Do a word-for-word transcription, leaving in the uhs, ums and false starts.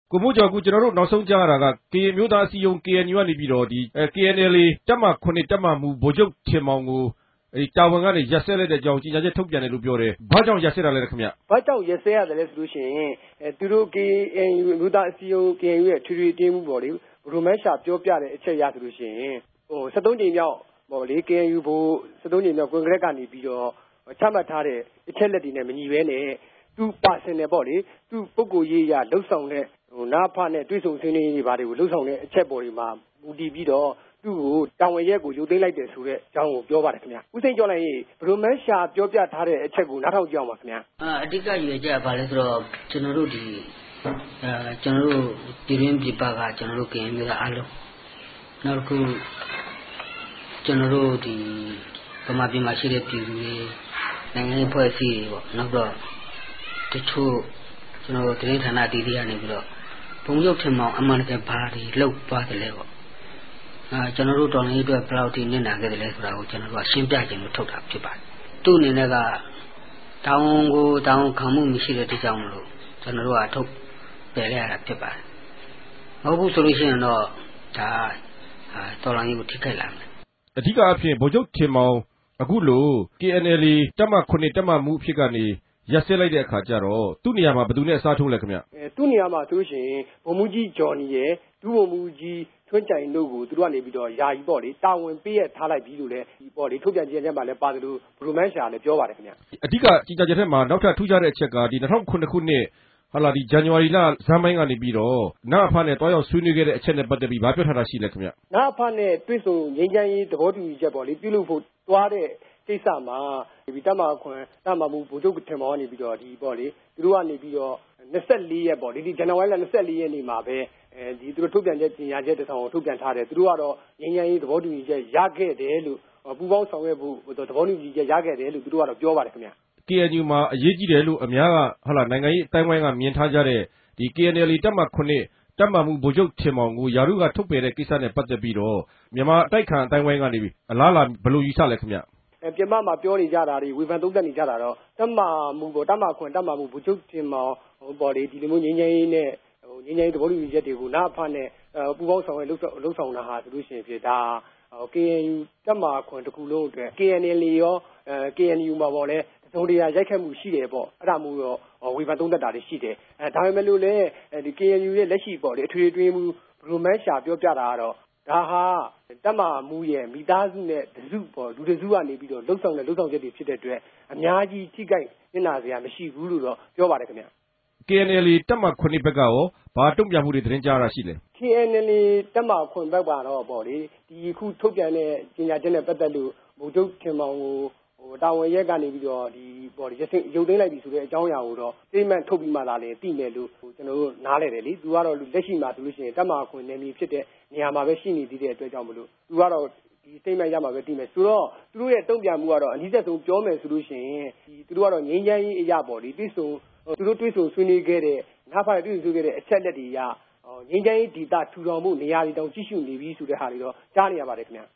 ကိုမိုးကျော်အခုကျွန်တော်တို့နောက်ဆုံးကြားရတာကကရင်မျိုးသားအစည်းအရုံး ကေအန်ယူ ကနေပြီးတော့ဒီ ကေအန်အယ်လ်အေ တပ်မခုနှစ်တပ်မမှူးဗိုလ်ချုပ်ထင်မောင်ကိုတာဝန်ကနေရပ်စဲလိုက်တဲ့အကြောင်းကြေညာချက်ထုတ်ပြန်တယ်လို့ပြောတယ်။ဘာကြောင့်ရပ်စဲတာလဲခင်ဗျ။ဘာကြောင့်ရပ်စဲရတယ်လဲဆိုလို့ရှိရင်သူတို့ ကေအန်ယူ မျိုးသားအစည်းအရုံး ကေအန်ယူ ရဲ့ထွေထွေအတွင်းရေးမှူးပေါ့လေဘရိုမန်းရှာပြောပြတဲ့အချက်အရဆိုလို့ရှိရင်ဟိုဆယ်သုံးကြိမ်မြောက်ပေါ့လေ ကေအန်ယူ ဘိုဆယ်သုံးကြိမ်မြောက်ကွန်ဂရက်ကနေပြီးတော့ချမှတ်ထားတဲ့အချက်လက်တွေနဲ့မညီဘဲနဲ့သူပါစင်တယ်ပေါ့လေသူပုဂ္ဂိုလ်ရေးရလှုပ်ဆောင်တဲ့ဟိုနာဖနဲ့တွဲဆုံဆွေးနွေးရေးတွေဘာတွေကိုလှုပ်ဆောင်တဲ့အချက်ပေါ်တွေမှာမူတည်ပြီးတော့သူ့ကိုတာဝန်ရက်ကိုယူသိမ်းလိုက်တယ်ဆိုတဲ့အကြောင်းကိုပြောပါတယ်ခင်ဗျ။ဦးစိန်ကျော်လိုက်ရေးဘရိုမန်းရှာပြောပြထားတဲ့အချက်ကိုနားထောင်ကြအောင်ပါခင်ဗျ။အာအဓိကရွေးကြပါလဲဆိုတော့ကျွန်တော်တို့ဒီအဲကျွန်တော်တို့ပြည်ရင်းပြည်ပကကျွန်တော်တို့ကရင်မျိုးသားအားလုံးနောက်တစ်ခုကျွန်တော်တို့ဒီဗမာပြည်မှာရှိတဲ့ပြည်သူတွေနိုင်ငံရေးဖွဲ့စည်းတွေပေါ့နောက်တော့တချို့ကျွန်တော်တို့သတင်းဌာနအသီးသီးကနေပြီးတော့ဘုံရုပ်ထင်မောင်အမှန်တကယ်ဘာတွေလောက်သွားတယ်လဲပေါ့အာကျွန်တော်တို့တော်လိုင်းအတွက်ဘယ်လောက်ထိနစ်နာခဲ့တယ်လဲဆိုတာကိုကျွန်တော်တို့ကရှင်းပြခြင်းလို့ထုတ်တာဖြစ်ပါတယ်သူ့အနေနဲ့ကတောင်းကိုတောင်းခံမှုမရှိတဲ့တကြောင်မလို့ကျွန်တော်တို့ကထုတ်ပယ်လိုက်ရတာဖြစ်ပါတယ်မဟုတ်ဘူးဆိုလို့ရှိရင်တော့ဒါတော်လိုင်းကိုထိခိုက်လာမယ်အဓိကအဖြစ်ဗိုလ်ချုပ်ထင်မောင်အခုလို ကေအန်အယ်လ်အေ တပ်မခုနှစ်တပ်မမှူးအဖြစ်ကနေရပ်စဲလိုက်တဲ့အခါကျတော့သူ့နေရာမှာဘယ်သူနဲ့အစားထိုးလဲခင်ဗျအဲသူ့နေရာမှာဆိုလို့ရှိရင်ဗိုလ်မှူးကြီးဂျော်နီရဲ့ဒုဗိုလ်မှူးကြီးထွန်းကြိုင်တို့ကိုသူတို့ကနေပြီးတော့ယာယီပေါ့လေတာဝန်ပေးရထားလိုက်ပြီးလို့လည်းဒီပေါ့လေထုတ်ပြန်ခြင်းထဲမှာလည်းပါတယ်လို့ဘရိုမန်းရှာလည်းပြောပါတယ်ခင်ဗျအဓိကကြီးကြပ်ချက်ထဲမှာနောက်ထပ်ထူးခြားတဲ့အချက်ကဒီ၂၀၀ခုနှစ်ခုနှစ်ဟာလာဒီဇန်နဝါရီလဇန်ပိုင်းကနေပြီးတော့နအဖနဲ့တွားရောက်ဆွေးနွေးခဲ့တဲ့အချက်နဲ့ပတ်သက်ပြီးဘာပြောထားတာရှိလဲခင်ဗျနအဖနဲ့တွေ့ဆုံငြိမ်းချမ်းရေးသဘောတူညီချက်ပေါ့လေပြုလုပ်ဖို့တွားတဲ့ကိစ္စမှာဒီတပ်မခွန်တပ်မမှုဗိုလ်ချုပ်ထင်မောင်ကနေပြီးတော့ဒီပေါ့လေသူတို့ကနေပြီးတော့၂၄ရက်ပေါ့ဒီဒီဇန်နဝါရီလ၂၄ရက်နေ့မှာပဲအဲဒီသူတို့ထုတ်ပြန်ချက်ကြေညာချက်တစ်ဆောင်ကိုထုတ်ပြန်ထားတယ်သူတို့ကတော့ငြိမ်းချမ်းရေးသဘောတူညီချက်ရခဲ့တယ်လို့ပူးပေါင်းဆောင်ရွက်ဖို့သဘောတူညီချက်ရခဲ့တယ်လို့သူတို့ကတော့ပြောပါတယ်ခင်ဗျကေအန်ယူ မှာအရေးကြီးတယ်လို့အများကဟာလာနိုင်ငံရေးအတိုင်းဝိုင်းကမြင်ထားကြတဲ့ဒီ ကေအန်အယ်လ်အေ တပ်မခုနှစ်တပ်မမှုဗိုလ်ချုပ်ထင်မောင်ကိုယာရုကထုတ်ပယ်တဲ့ကိစ္စနဲ့ပတ်သက်ပြီးတော့မြန်မာအတိုက်ခံအတိုင်းဝိုင်းကနေပြီးအလားလာဘယ်လိုယူဆလဲခင်ဗျအဲပြမမှာပြောနေကြတာတွေဝေဖန်သုံးသပ်နေကြတာတော့တပ်မမှုပေါ့တပ်မခွန်တပ်မမှုဗိုလ်ချုပ်ထင်မောင်ဟိုပေါ်လေဒီလိုမျိုးငြိမ်းချမ်းရေးနဲ့ဟိုငြိမ်းချမ်းရေးသဘောတူညီချက်တွေကိုနအဖနဲ့ပူးပေါင်းဆောင်ရွက်လှုပ်ဆောင်လှုပ်ဆောင်တာဟာဆိုလို့ရှိရင်ဖြစ်ဒါကေအန်ယူတပ်မခွန်တစ်ခုလုံးအတွက် ကေအန်အယ်လ်အေ ရောအဲ ကေအန်ယူ မှာပေါ့လေတုံးတရားရိုက်ခတ်မှုရှိတယ်ပေါ့အဲ့ဒါမျိုးတော့ဝေဖန်သုံးသပ်တာတွေရှိတယ်အဲဒါပေမဲ့လို့လည်းဒီ ကေအန်ယူ ရဲ့လက်ရှိပေါ့လေအထွေထွေအတွင်းမှုဘရိုမန်းရှာပြောပြတာကတော့ဒါဟာတပ်မမှုရဲ့မိသားစုနဲ့တစုပေါ့လူတစုကနေပြီးတော့လှုပ်ဆောင်တဲ့လှုပ်ဆောင်ချက်တွေဖြစ်တဲ့အတွက်အများကြီးထိခိုက်နစ်နာစရာမရှိဘူးလို့တော့ပြောပါတယ်ခင်ဗျကေအန်အယ်လ်အေ တပ်မခုနှစ်ဘက်ကရောဘာတုံ့ပြန်မှုတွေသတင်းကြားရရှိလဲကေအန်အယ်လ်အေ တပ်မခွန်ဘက်ကတော့ပေါ့လေဒီခုထုတ်ပြန်တဲ့ကြေညာချက်နဲ့ပတ်သက်လို့ဗိုလ်ချုပ်ထင်မောင်ကိုဟိုတာဝန်ရက်ကနေပြီးတော့ဒီပေါ့ဒီရုပ်သိမ်းလိုက်ပြီဆိုတဲ့အကြောင်းအရာကိုတော့စိတ်မှန်ထုတ်ပြီးမှသာလေသိမယ်လို့ကျွန်တော်တို့နားလဲတယ်လေသူကတော့လက်ရှိမှာဆိုလို့ရှိရင်တပ်မခွန်နယ်မြေဖြစ်တဲ့နေရာမှာပဲရှိနေသေးတဲ့အတွက်ကြောင့်မလို့သူကတော့ဒီစိတ်မှန်ရမှာပဲသိမယ်ဆိုတော့သူတို့ရဲ့တုံ့ပြန်မှုကတော့အနည်းဆက်ဆုံးပြောမယ်ဆိုလို့ရှိရင်ဒီသူတို့ကတော့ငြိမ်းချမ်းရေးအရာပေါ့လေပြီးဆိုသူတို့တွေးဆိုဆွေးနွေးခဲ့တဲ့နားဖာတွေးဆိုခဲ့တဲ့အချက်လက်တွေရငြိမ်းချမ်းရေးဒေသထူထောင်မှုနေရာတွေတောင်ကြည့်ရှုနေပြီဆိုတဲ့ဟာတွေတော့ကြားနေရပါတယ်ခင်ဗျ